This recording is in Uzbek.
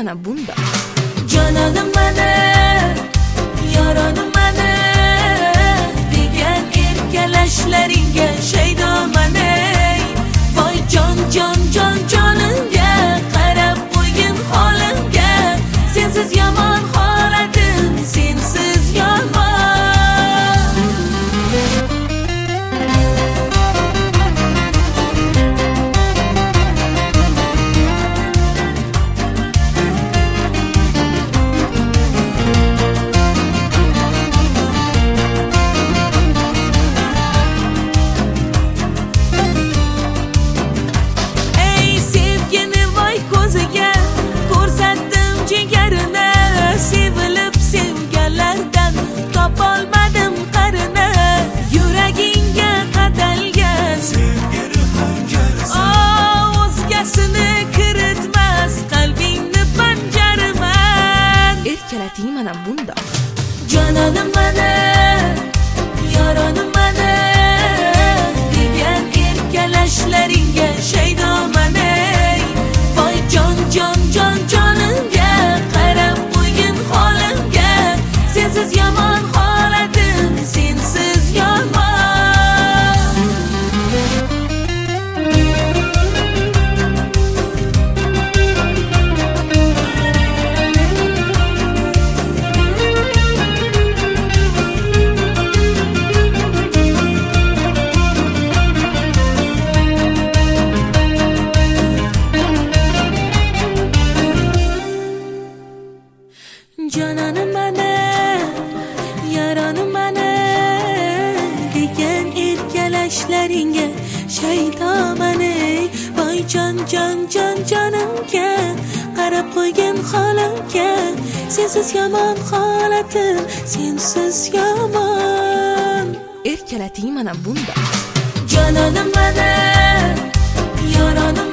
mana bunda. Jonanim mana, yoranim mana degan erkalashlaringga shaydoman ey. Voy jon jon jon jonimga qarab qo'ygin holimga. Sensiz yomon holatim, sensiz yomon. Sevilib sevganlardan topolmadim qarini. Yuragingga qadalgan sevgini hanjarisi. O'zgasini kiritmas qalbingni panjaraman. Erkalating mana bunda. Jonanim mana, yoranim mana degan erkalashlaringga shaydoman ey. Voy jon jon jon jonimga qarab qo'ygin holimga. Sensiz yomon holatim, sensiz yomon. Jonanim mana, yoranim mana degan erkalashlaringga shaydoman ey. Voy jon jon jon jonimga qarab qo'ygin holimga. Sensiz yomon holatim, sensiz yomon. Erkalating mana bunda. Jonanim mana, yoranim